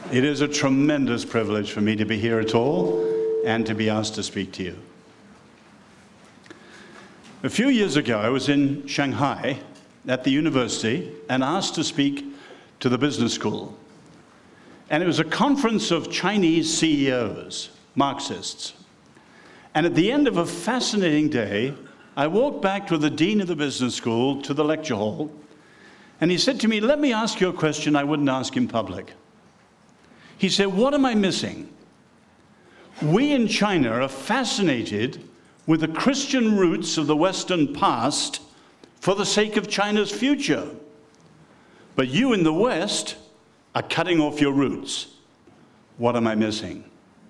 It is a tremendous privilege for me to be here at all and to be asked to speak to you. A few years ago, I was in Shanghai at the university and asked to speak to the business school. And it was a conference of Chinese CEOs, Marxists. And at the end of a fascinating day, I walked back to the dean of the business school to the lecture hall, and he said to me, "Let me ask you a question I wouldn't ask in public." He said, "What am I missing? We in China are fascinated with the Christian roots of the Western past for the sake of China's future. But you in the West are cutting off your roots. What am I missing?"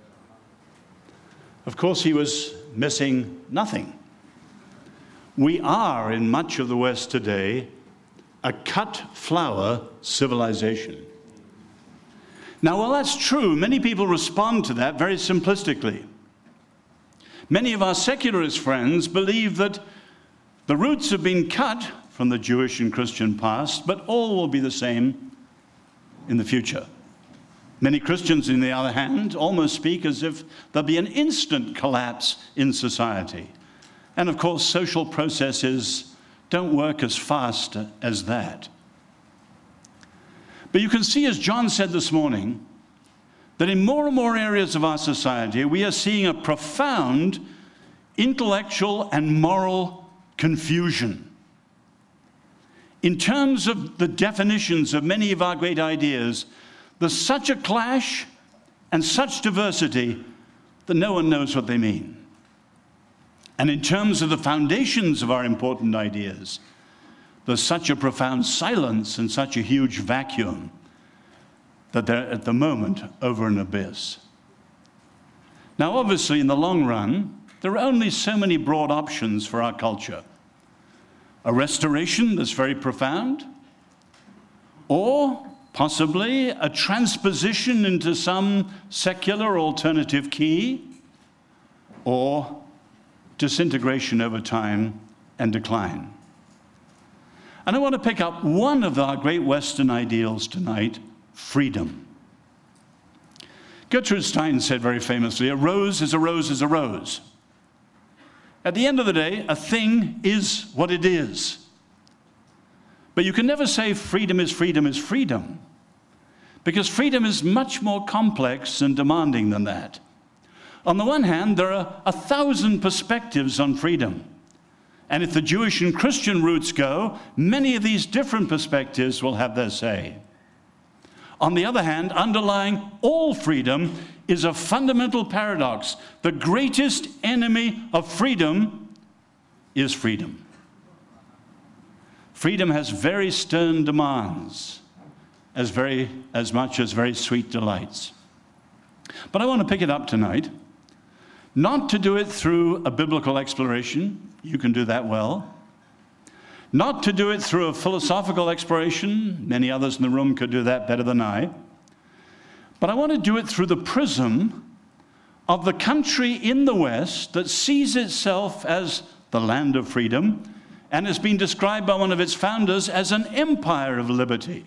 Of course, he was missing nothing. We are, in much of the West today, a cut flower civilization. Now, while that's true, many people respond to that very simplistically. Many of our secularist friends believe that the roots have been cut from the Jewish and Christian past, but all will be the same in the future. Many Christians, on the other hand, almost speak as if there'll be an instant collapse in society. And of course, social processes don't work as fast as that. But you can see, as John said this morning, that in more and more areas of our society, we are seeing a profound intellectual and moral confusion. In terms of the definitions of many of our great ideas, there's such a clash and such diversity that no one knows what they mean. And in terms of the foundations of our important ideas, there's such a profound silence and such a huge vacuum that they're at the moment over an abyss. Now, obviously, in the long run, there are only so many broad options for our culture. A restoration that's very profound, or possibly a transposition into some secular alternative key, or disintegration over time and decline. And I want to pick up one of our great Western ideals tonight, freedom. Gertrude Stein said very famously, "A rose is a rose is a rose." At the end of the day, a thing is what it is. But you can never say freedom is freedom is freedom, because freedom is much more complex and demanding than that. On the one hand, there are 1,000 perspectives on freedom. And if the Jewish and Christian roots go, many of these different perspectives will have their say. On the other hand, underlying all freedom is a fundamental paradox. The greatest enemy of freedom is freedom. Freedom has very stern demands, as much as very sweet delights. But I want to pick it up tonight, not to do it through a biblical exploration. You can do that well. Not to do it through a philosophical exploration. Many others in the room could do that better than I. But I want to do it through the prism of the country in the West that sees itself as the land of freedom and has been described by one of its founders as an empire of liberty.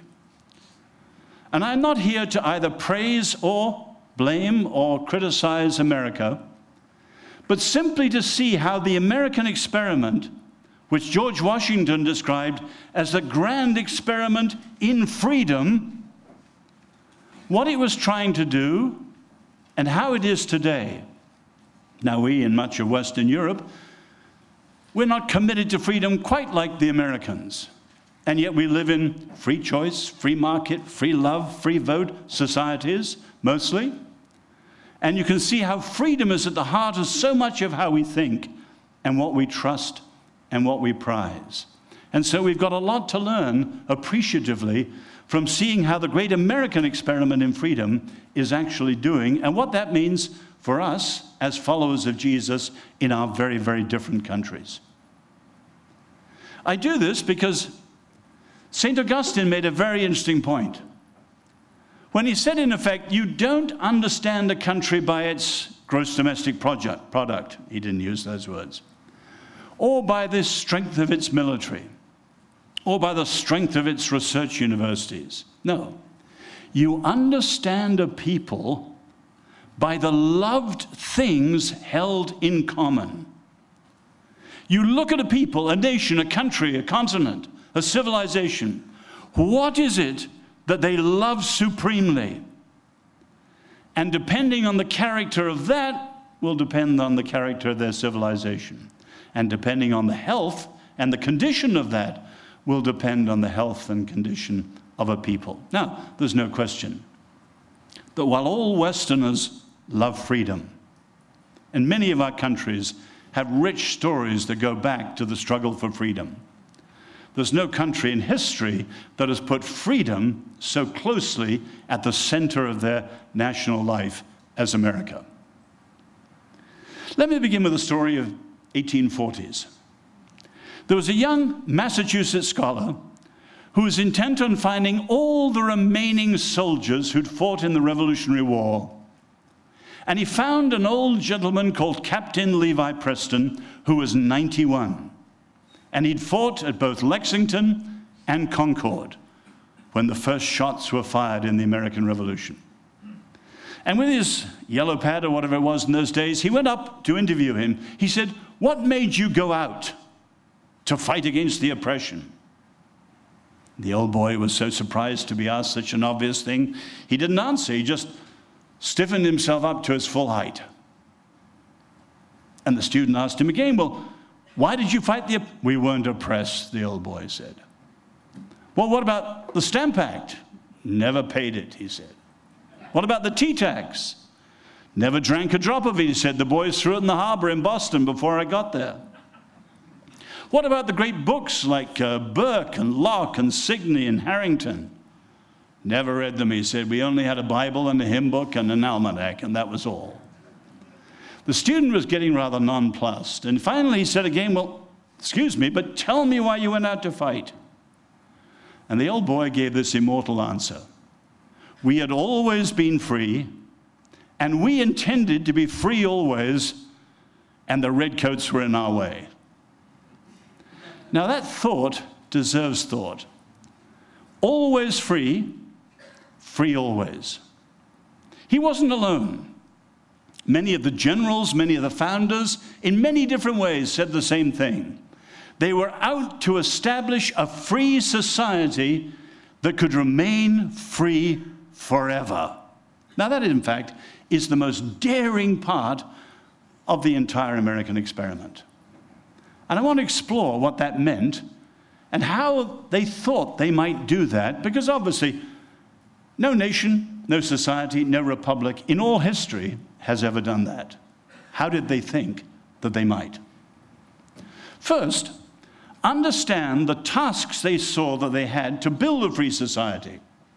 And I'm not here to either praise or blame or criticize America, but simply to see how the American experiment, which George Washington described as a grand experiment in freedom, what it was trying to do and how it is today. Now, we in much of Western Europe, we're not committed to freedom quite like the Americans. And yet we live in free choice, free market, free love, free vote societies, mostly. And you can see how freedom is at the heart of so much of how we think and what we trust and what we prize. And so we've got a lot to learn appreciatively from seeing how the great American experiment in freedom is actually doing and what that means for us as followers of Jesus in our very, very different countries. I do this because St. Augustine made a very interesting point when he said, in effect, you don't understand a country by its gross domestic product. He didn't use those words. Or by the strength of its military, or by the strength of its research universities. No. You understand a people by the loved things held in common. You look at a people, a nation, a country, a continent, a civilization. What is it that they love supremely? And depending on the character of that will depend on the character of their civilization. And depending on the health and the condition of that will depend on the health and condition of a people. Now, there's no question that while all Westerners love freedom, and many of our countries have rich stories that go back to the struggle for freedom, there's no country in history that has put freedom so closely at the center of their national life as America. Let me begin with a story of 1840s. There was a young Massachusetts scholar who was intent on finding all the remaining soldiers who'd fought in the Revolutionary War. And he found an old gentleman called Captain Levi Preston, who was 91. And he'd fought at both Lexington and Concord when the first shots were fired in the American Revolution. And with his yellow pad or whatever it was in those days, he went up to interview him. He said, "What made you go out to fight against the oppression?" The old boy was so surprised to be asked such an obvious thing, he didn't answer. He just stiffened himself up to his full height. And the student asked him again, "Well, why did you fight the..." "We weren't oppressed," the old boy said. "Well, what about the Stamp Act?" "Never paid it," he said. "What about the tea tax?" "Never drank a drop of it," he said. "The boys threw it in the harbor in Boston before I got there." "What about the great books like Burke and Locke and Signy and Harrington?" "Never read them," he said. "We only had a Bible and a hymn book and an almanac, and that was all." The student was getting rather nonplussed, and finally he said again, "Well, excuse me, but tell me why you went out to fight." And the old boy gave this immortal answer: "We had always been free, and we intended to be free always, and the redcoats were in our way." Now that thought deserves thought. Always free, free always. He wasn't alone. Many of the generals, many of the founders, in many different ways said the same thing. They were out to establish a free society that could remain free forever. Now that, in fact, is the most daring part of the entire American experiment. And I want to explore what that meant and how they thought they might do that, because obviously no nation, no society, no republic in all history has ever done that. How did they think that they might? First, understand the tasks they saw that they had to build a free society.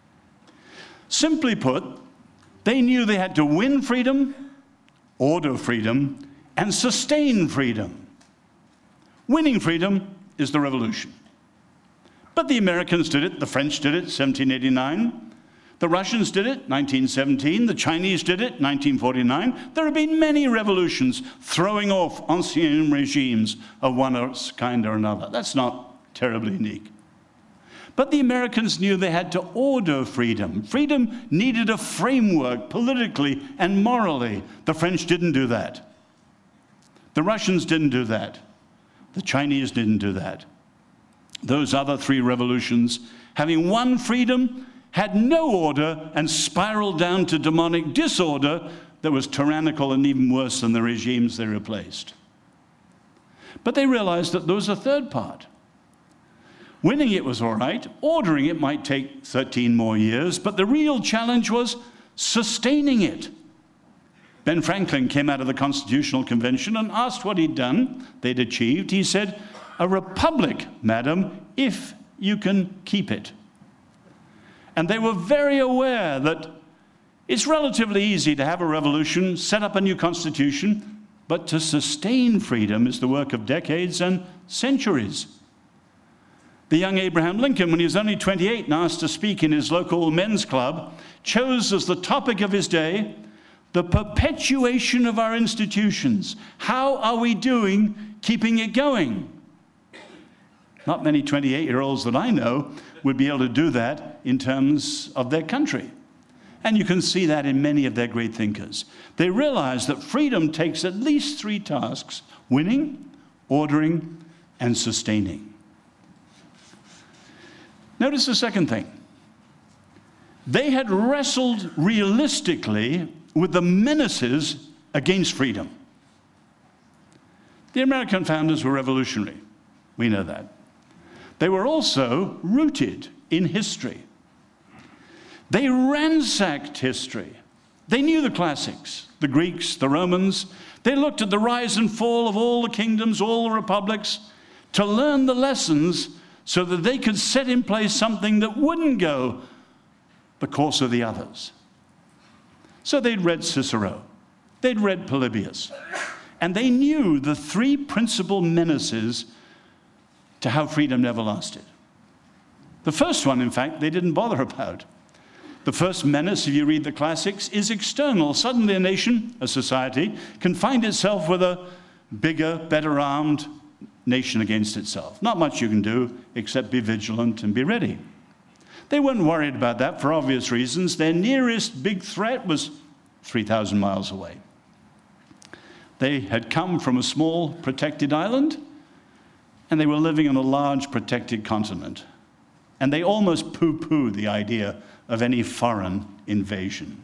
Simply put, they knew they had to win freedom, order freedom, and sustain freedom. Winning freedom is the revolution. But the Americans did it, the French did it, 1789. The Russians did it, 1917. The Chinese did it, 1949. There have been many revolutions throwing off ancien regimes of one kind or another. That's not terribly unique. But the Americans knew they had to order freedom. Freedom needed a framework politically and morally. The French didn't do that. The Russians didn't do that. The Chinese didn't do that. Those other three revolutions, having won freedom, had no order and spiraled down to demonic disorder that was tyrannical and even worse than the regimes they replaced. But they realized that there was a third part. Winning it was all right. Ordering it might take 13 more years, but the real challenge was sustaining it. Ben Franklin came out of the Constitutional Convention and asked what he'd done, they'd achieved. He said, "A republic, madam, if you can keep it." And they were very aware that it's relatively easy to have a revolution, set up a new constitution, but to sustain freedom is the work of decades and centuries. The young Abraham Lincoln, when he was only 28 and asked to speak in his local men's club, chose as the topic of his day the perpetuation of our institutions. How are we doing keeping it going? Not many 28-year-olds that I know would be able to do that in terms of their country. And you can see that in many of their great thinkers. They realize that freedom takes at least three tasks: winning, ordering, and sustaining. Notice the second thing. They had wrestled realistically with the menaces against freedom. The American founders were revolutionary. We know that. They were also rooted in history. They ransacked history. They knew the classics, the Greeks, the Romans. They looked at the rise and fall of all the kingdoms, all the republics, to learn the lessons so that they could set in place something that wouldn't go the course of the others. So they'd read Cicero. They'd read Polybius. And they knew the three principal menaces to how freedom never lasted. The first one, in fact, they didn't bother about. The first menace, if you read the classics, is external. Suddenly a nation, a society, can find itself with a bigger, better armed nation against itself. Not much you can do except be vigilant and be ready. They weren't worried about that for obvious reasons. Their nearest big threat was 3,000 miles away. They had come from a small protected island, and they were living on a large protected continent. And they almost poo-pooed the idea of any foreign invasion.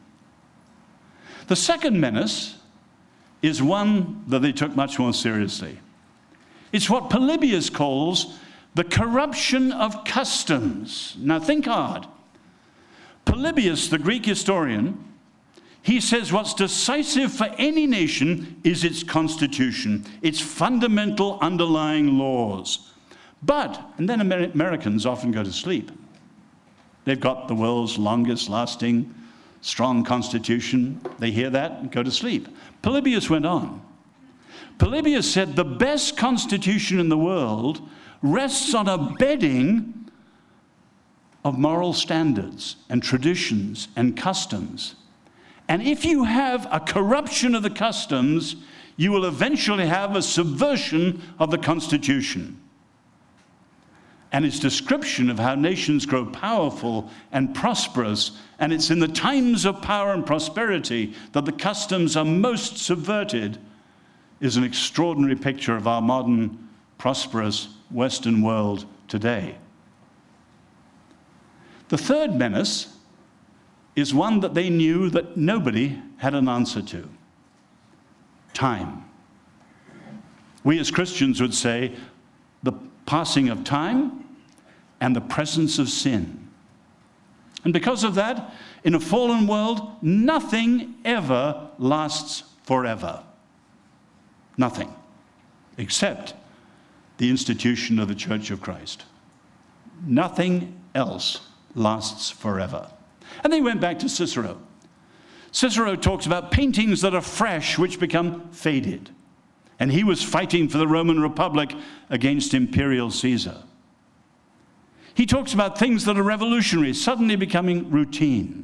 The second menace is one that they took much more seriously. It's what Polybius calls the corruption of customs. Now think hard. Polybius, the Greek historian, he says what's decisive for any nation is its constitution, its fundamental underlying laws. But, and then Americans often go to sleep. They've got the world's longest lasting, strong constitution. They hear that and go to sleep. Polybius went on. Polybius said the best constitution in the world rests on a bedding of moral standards and traditions and customs. And if you have a corruption of the customs, you will eventually have a subversion of the Constitution. And its description of how nations grow powerful and prosperous, and it's in the times of power and prosperity that the customs are most subverted, is an extraordinary picture of our modern, prosperous Western world today. The third menace is one that they knew that nobody had an answer to: time. We as Christians would say the passing of time and the presence of sin. And because of that, in a fallen world, nothing ever lasts forever. Nothing, except the institution of the Church of Christ. Nothing else lasts forever. And they went back to Cicero. Cicero talks about paintings that are fresh, which become faded. And he was fighting for the Roman Republic against Imperial Caesar. He talks about things that are revolutionary, suddenly becoming routine.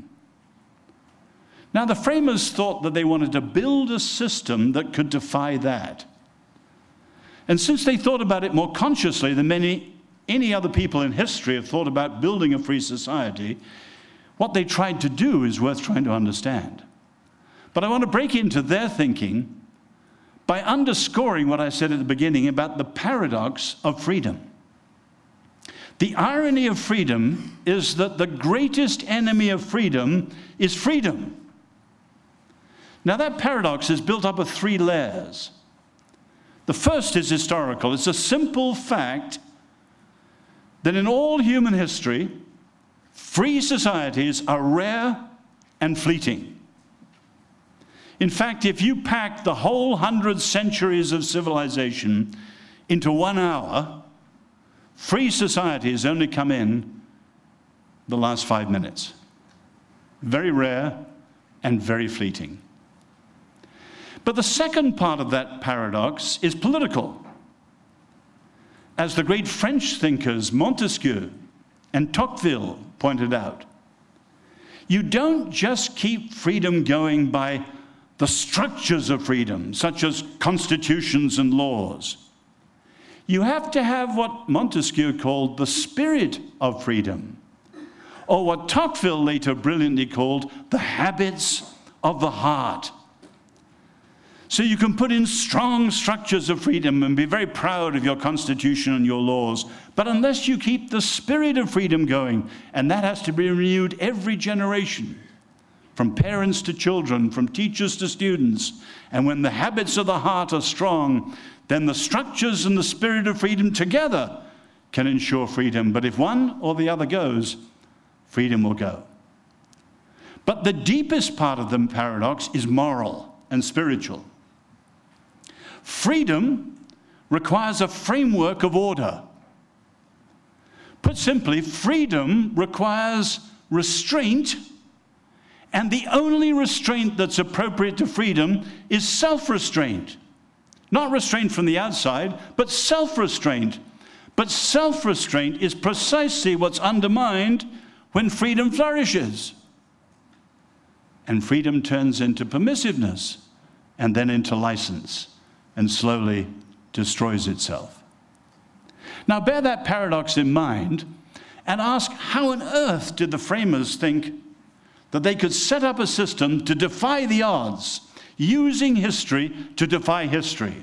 Now, the framers thought that they wanted to build a system that could defy that. And since they thought about it more consciously than any other people in history have thought about building a free society, what they tried to do is worth trying to understand. But I want to break into their thinking by underscoring what I said at the beginning about the paradox of freedom. The irony of freedom is that the greatest enemy of freedom is freedom. Now, that paradox is built up of three layers. The first is historical. It's a simple fact that in all human history, free societies are rare and fleeting. In fact, if you pack the whole 100 centuries of civilization into 1 hour, free societies only come in the last 5 minutes. Very rare and very fleeting. But the second part of that paradox is political. As the great French thinkers Montesquieu and Tocqueville pointed out, you don't just keep freedom going by the structures of freedom, such as constitutions and laws. You have to have what Montesquieu called the spirit of freedom, or what Tocqueville later brilliantly called the habits of the heart. So you can put in strong structures of freedom and be very proud of your Constitution and your laws, but unless you keep the spirit of freedom going, and that has to be renewed every generation, from parents to children, from teachers to students, and when the habits of the heart are strong, then the structures and the spirit of freedom together can ensure freedom. But if one or the other goes, freedom will go. But the deepest part of the paradox is moral and spiritual. Freedom requires a framework of order. Put simply, freedom requires restraint, and the only restraint that's appropriate to freedom is self-restraint. Not restraint from the outside, but self-restraint. But self-restraint is precisely what's undermined when freedom flourishes. And freedom turns into permissiveness, and then into license, and slowly destroys itself. Now bear that paradox in mind and ask, how on earth did the framers think that they could set up a system to defy the odds, using history to defy history?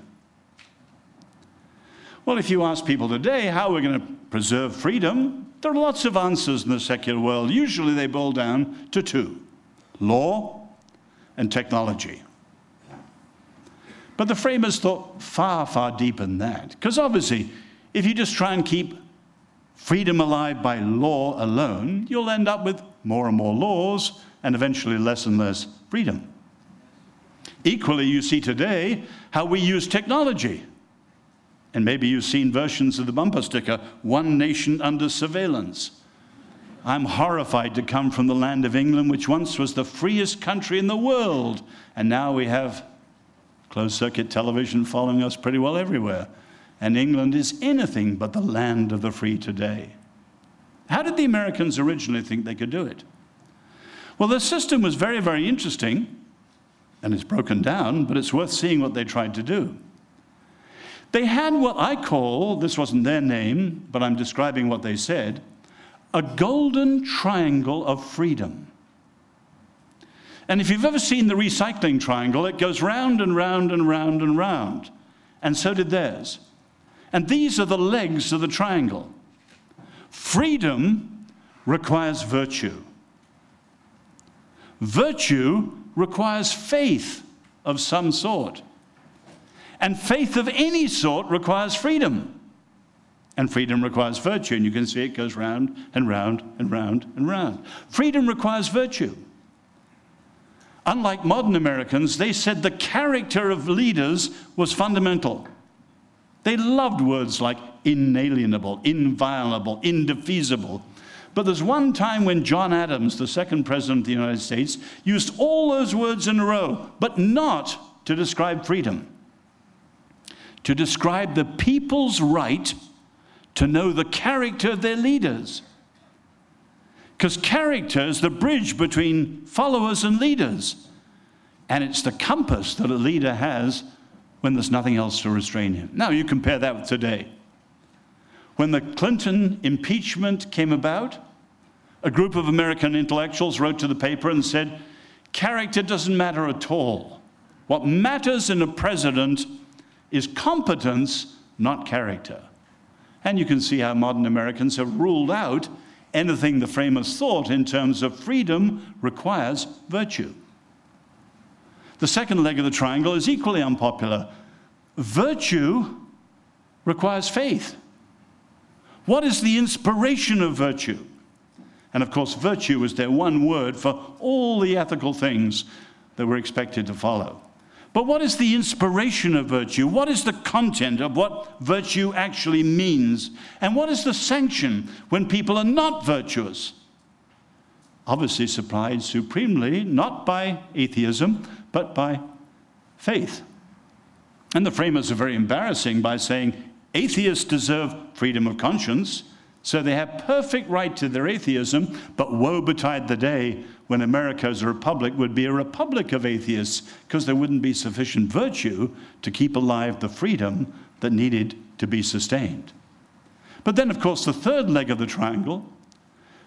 Well, if you ask people today how we're going to preserve freedom, there are lots of answers in the secular world. Usually they boil down to two: law and technology. But the framers thought far, far deeper than that. Because obviously, if you just try and keep freedom alive by law alone, you'll end up with more and more laws and eventually less and less freedom. Equally, you see today how we use technology. And maybe you've seen versions of the bumper sticker, "One nation under surveillance." I'm horrified to come from the land of England, which once was the freest country in the world. And now we have closed-circuit television following us pretty well everywhere. And England is anything but the land of the free today. How did the Americans originally think they could do it? Well, the system was very, very interesting, and it's broken down, but it's worth seeing what they tried to do. They had what I call, this wasn't their name, but I'm describing what they said, a golden triangle of freedom. And if you've ever seen the recycling triangle, it goes round and round and round and round. And so did theirs. And these are the legs of the triangle. Freedom requires virtue. Virtue requires faith of some sort. And faith of any sort requires freedom. And freedom requires virtue. And you can see it goes round and round and round and round. Freedom requires virtue. Unlike modern Americans, they said the character of leaders was fundamental. They loved words like inalienable, inviolable, indefeasible. But there's one time when John Adams, the second president of the United States, used all those words in a row, but not to describe freedom. To describe the people's right to know the character of their leaders. Because character is the bridge between followers and leaders. And it's the compass that a leader has when there's nothing else to restrain him. Now, you compare that with today. When the Clinton impeachment came about, a group of American intellectuals wrote to the paper and said, character doesn't matter at all. What matters in a president is competence, not character. And you can see how modern Americans have ruled out anything the framers thought in terms of freedom requires virtue. The second leg of the triangle is equally unpopular. Virtue requires faith. What is the inspiration of virtue? And of course, virtue was their one word for all the ethical things that were expected to follow. But what is the inspiration of virtue? What is the content of what virtue actually means? And what is the sanction when people are not virtuous? Obviously supplied supremely, not by atheism, but by faith. And the framers are very embarrassing by saying atheists deserve freedom of conscience, so they have perfect right to their atheism, but woe betide the day when America as a republic would be a republic of atheists, because there wouldn't be sufficient virtue to keep alive the freedom that needed to be sustained. But then, of course, the third leg of the triangle,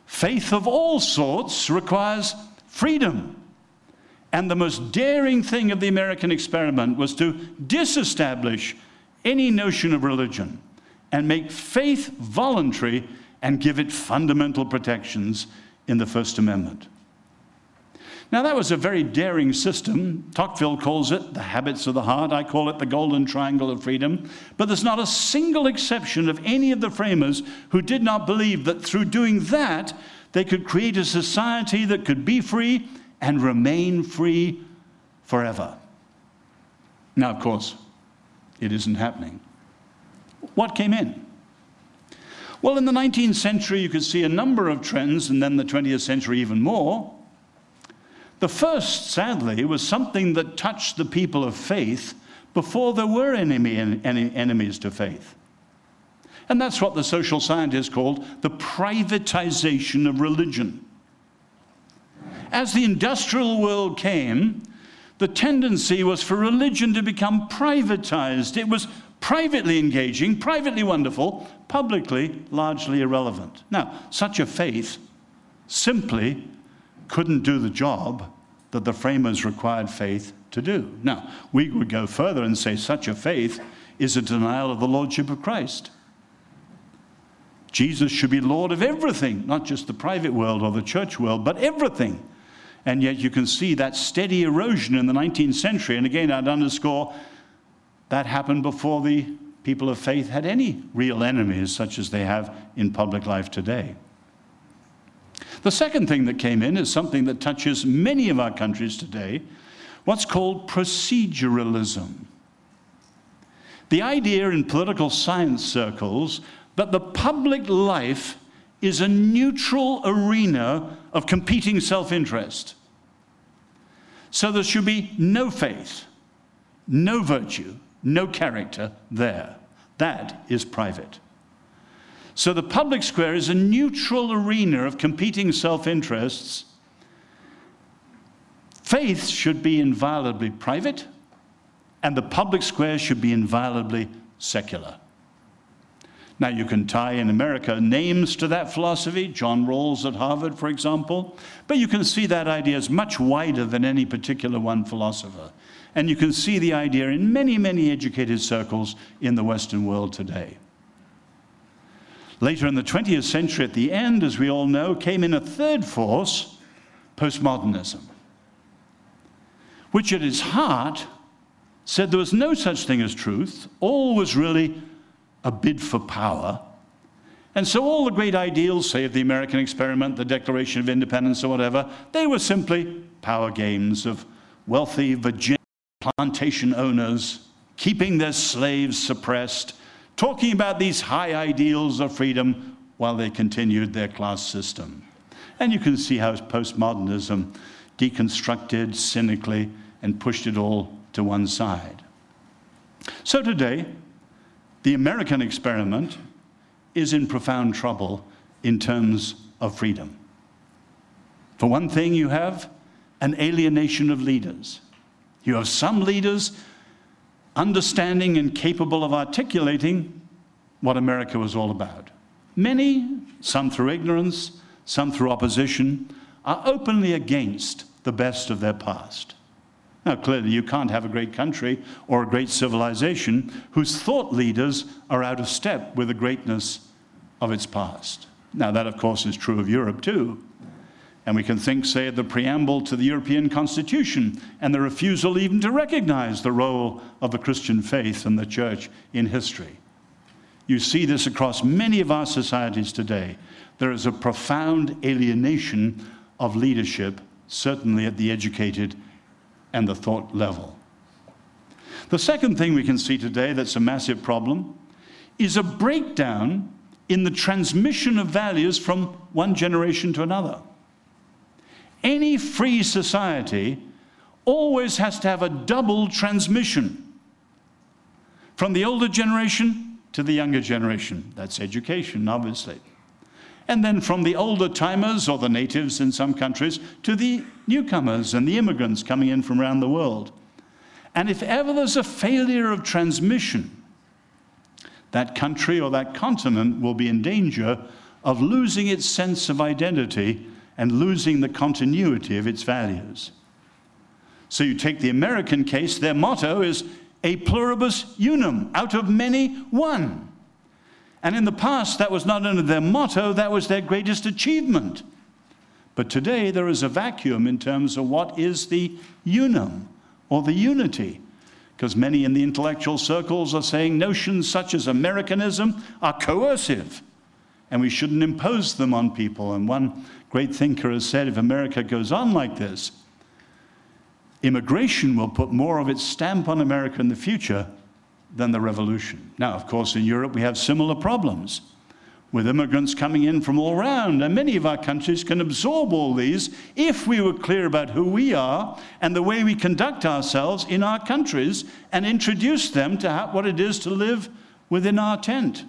Faith of all sorts requires freedom. And the most daring thing of the American experiment was to disestablish any notion of religion and make faith voluntary and give it fundamental protections in the First Amendment. Now, that was a very daring system. Tocqueville calls it the habits of the heart. I call it the golden triangle of freedom. But there's not a single exception of any of the framers who did not believe that through doing that, they could create a society that could be free and remain free forever. Now, of course, it isn't happening. What came in? Well, in the 19th century, you could see a number of trends, and then the 20th century even more. The first, sadly, was something that touched the people of faith before there were any enemies to faith. And that's what the social scientists called the privatization of religion. As the industrial world came, the tendency was for religion to become privatized. It was privately engaging, privately wonderful, publicly largely irrelevant. Now, such a faith simply couldn't do the job that the framers required faith to do. Now, we would go further and say such a faith is a denial of the lordship of Christ. Jesus should be Lord of everything, not just the private world or the church world, but everything. And yet you can see that steady erosion in the 19th century. And again, I'd underscore that happened before the people of faith had any real enemies such as they have in public life today. The second thing that came in is something that touches many of our countries today, what's called proceduralism. The idea in political science circles that the public life is a neutral arena of competing self-interest. So there should be no faith, no virtue, no character there. That is private. So the public square is a neutral arena of competing self-interests. Faith should be inviolably private, and the public square should be inviolably secular. Now, you can tie in America names to that philosophy, John Rawls at Harvard, for example, but you can see that idea is much wider than any particular one philosopher. And you can see the idea in many, many educated circles in the Western world today. Later in the 20th century, at the end, as we all know, came in a third force, postmodernism, which at its heart said there was no such thing as truth. All was really a bid for power. And so all the great ideals, say, of the American experiment, the Declaration of Independence or whatever, they were simply power games of wealthy Virginia plantation owners keeping their slaves suppressed, talking about these high ideals of freedom while they continued their class system. And you can see how postmodernism deconstructed cynically and pushed it all to one side. So today, the American experiment is in profound trouble in terms of freedom. For one thing, you have an alienation of leaders. You have some leaders understanding and capable of articulating what America was all about. Many, some through ignorance, some through opposition, are openly against the best of their past. Now, clearly, you can't have a great country or a great civilization whose thought leaders are out of step with the greatness of its past. Now, that, of course, is true of Europe, too. And we can think, say, of the preamble to the European Constitution and the refusal even to recognize the role of the Christian faith and the church in history. You see this across many of our societies today. There is a profound alienation of leadership, certainly at the educated and the thought level. The second thing we can see today that's a massive problem is a breakdown in the transmission of values from one generation to another. Any free society always has to have a double transmission from the older generation to the younger generation. That's education, obviously. And then from the older timers, or the natives in some countries, to the newcomers and the immigrants coming in from around the world. And if ever there's a failure of transmission, that country or that continent will be in danger of losing its sense of identity and losing the continuity of its values. So you take the American case, their motto is a pluribus unum, out of many, one. And in the past, that was not only their motto, that was their greatest achievement. But today, there is a vacuum in terms of what is the unum, or the unity. Because many in the intellectual circles are saying notions such as Americanism are coercive, and we shouldn't impose them on people. And one great thinker has said, if America goes on like this, immigration will put more of its stamp on America in the future than the revolution. Now, of course, in Europe, we have similar problems with immigrants coming in from all around. And many of our countries can absorb all these if we were clear about who we are and the way we conduct ourselves in our countries and introduce them to what it is to live within our tent.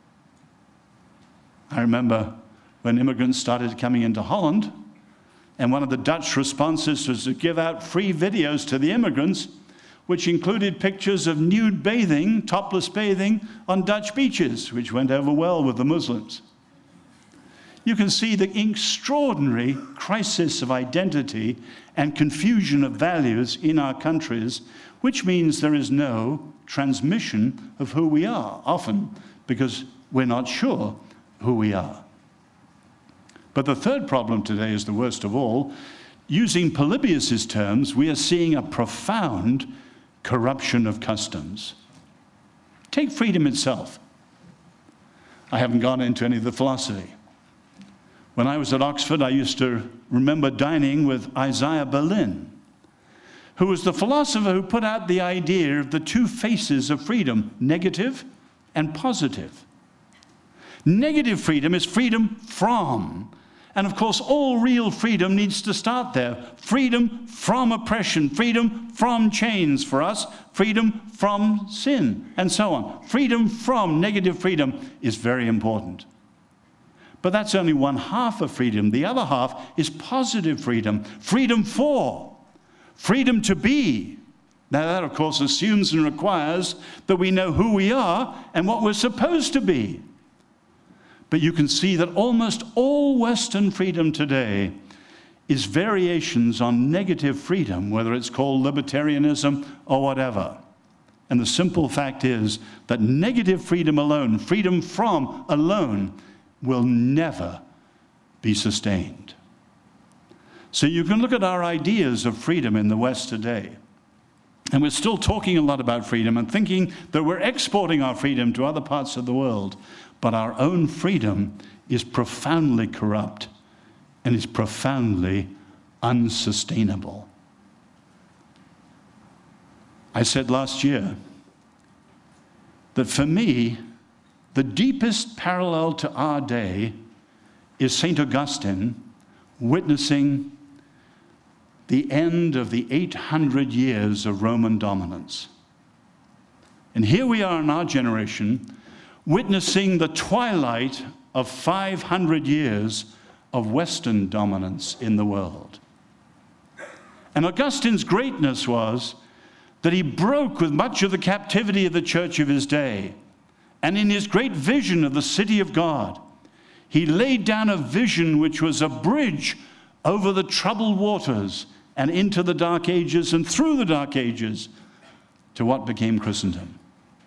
I remember when immigrants started coming into Holland, and one of the Dutch responses was to give out free videos to the immigrants, which included pictures of nude bathing, topless bathing, on Dutch beaches, which went over well with the Muslims. You can see the extraordinary crisis of identity and confusion of values in our countries, which means there is no transmission of who we are, often because we're not sure who we are. But the third problem today is the worst of all. Using Polybius's terms, we are seeing a profound corruption of customs. Take freedom itself. I haven't gone into any of the philosophy. When I was at Oxford, I used to remember dining with Isaiah Berlin, who was the philosopher who put out the idea of the two faces of freedom, negative and positive. Negative freedom is freedom from. And of course, all real freedom needs to start there. Freedom from oppression, freedom from chains for us, freedom from sin, and so on. Freedom from negative freedom is very important. But that's only one half of freedom. The other half is positive freedom. Freedom for, freedom to be. Now that, of course, assumes and requires that we know who we are and what we're supposed to be. But you can see that almost all Western freedom today is variations on negative freedom, whether it's called libertarianism or whatever. And the simple fact is that negative freedom alone, freedom from alone, will never be sustained. So you can look at our ideas of freedom in the West today. And we're still talking a lot about freedom and thinking that we're exporting our freedom to other parts of the world. But our own freedom is profoundly corrupt and is profoundly unsustainable. I said last year that for me, the deepest parallel to our day is St. Augustine witnessing the end of the 800 years of Roman dominance. And here we are in our generation, witnessing the twilight of 500 years of Western dominance in the world. And Augustine's greatness was that he broke with much of the captivity of the church of his day. And in his great vision of the city of God, he laid down a vision which was a bridge over the troubled waters and into the Dark Ages and through the Dark Ages to what became Christendom.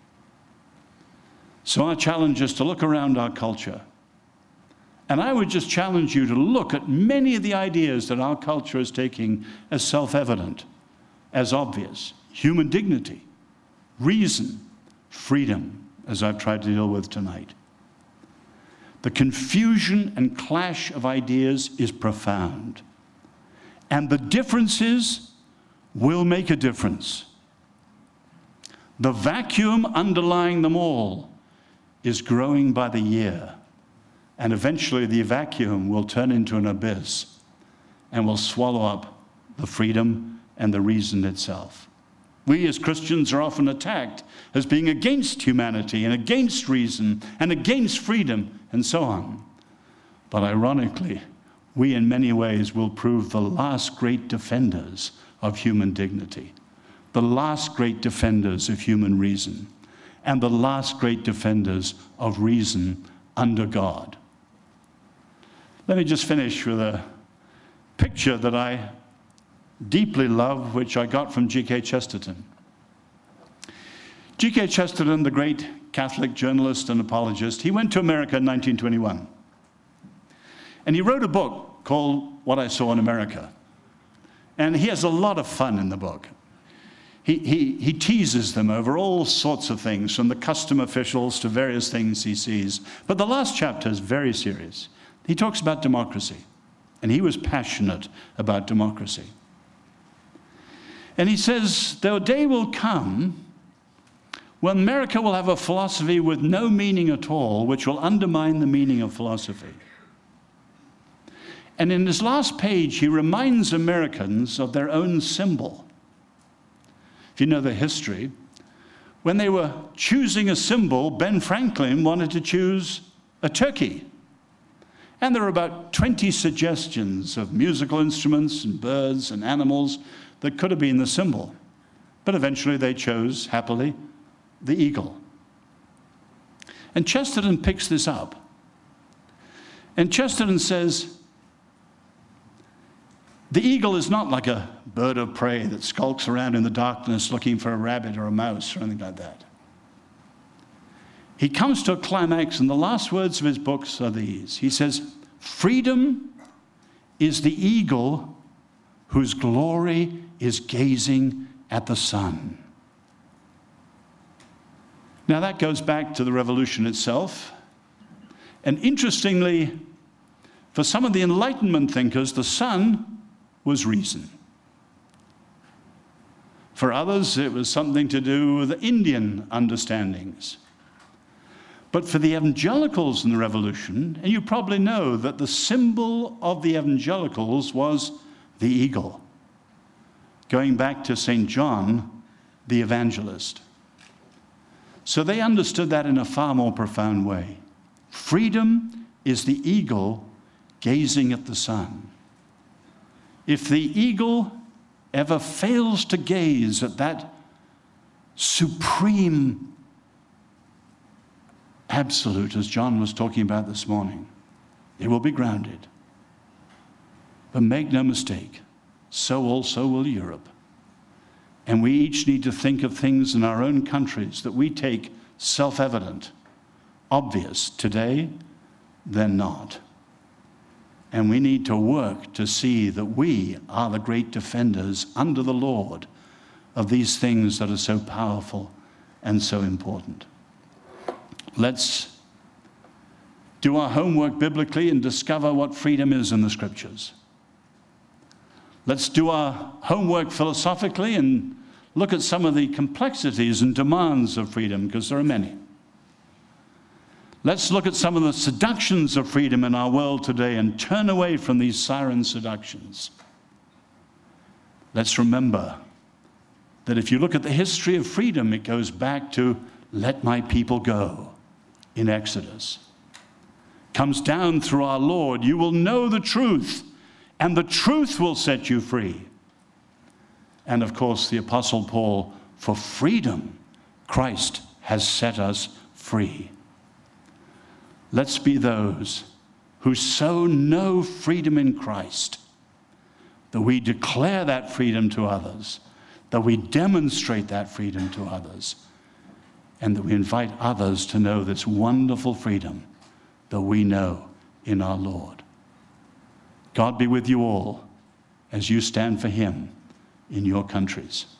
So our challenge is to look around our culture. And I would just challenge you to look at many of the ideas that our culture is taking as self-evident, as obvious. Human dignity, reason, freedom, as I've tried to deal with tonight. The confusion and clash of ideas is profound. And the differences will make a difference. The vacuum underlying them all is growing by the year. And eventually the vacuum will turn into an abyss and will swallow up the freedom and the reason itself. We as Christians are often attacked as being against humanity and against reason and against freedom and so on. But ironically, we in many ways will prove the last great defenders of human dignity, the last great defenders of human reason, and the last great defenders of reason under God. Let me just finish with a picture that I deeply love, which I got from G.K. Chesterton. G.K. Chesterton, the great Catholic journalist and apologist, he went to America in 1921. And he wrote a book called What I Saw in America. And he has a lot of fun in the book. He teases them over all sorts of things, from the custom officials to various things he sees. But the last chapter is very serious. He talks about democracy, and he was passionate about democracy. And he says, the day will come when America will have a philosophy with no meaning at all, which will undermine the meaning of philosophy. And in his last page, he reminds Americans of their own symbol. If you know the history, when they were choosing a symbol, Ben Franklin wanted to choose a turkey. And there were about 20 suggestions of musical instruments and birds and animals that could have been the symbol. But eventually they chose, happily, the eagle. And Chesterton picks this up. And Chesterton says, the eagle is not like a bird of prey that skulks around in the darkness looking for a rabbit or a mouse or anything like that. He comes to a climax, and the last words of his books are these. He says, freedom is the eagle whose glory is gazing at the sun. Now that goes back to the revolution itself. And interestingly, for some of the Enlightenment thinkers, the sun was reason. For others, it was something to do with Indian understandings. But for the evangelicals in the revolution, and you probably know that the symbol of the evangelicals was the eagle, going back to St. John, the evangelist. So they understood that in a far more profound way. Freedom is the eagle gazing at the sun. If the eagle ever fails to gaze at that supreme absolute, as John was talking about this morning, it will be grounded. But make no mistake, so also will Europe. And we each need to think of things in our own countries that we take self-evident, obvious. Today, they're not. And we need to work to see that we are the great defenders under the Lord of these things that are so powerful and so important. Let's do our homework biblically and discover what freedom is in the Scriptures. Let's do our homework philosophically and look at some of the complexities and demands of freedom, because there are many. Let's look at some of the seductions of freedom in our world today and turn away from these siren seductions. Let's remember that if you look at the history of freedom, it goes back to let my people go in Exodus. Comes down through our Lord. You will know the truth, and the truth will set you free. And of course, the Apostle Paul, for freedom, Christ has set us free. Let's be those who so know freedom in Christ that we declare that freedom to others, that we demonstrate that freedom to others, and that we invite others to know this wonderful freedom that we know in our Lord. God be with you all as you stand for Him in your countries.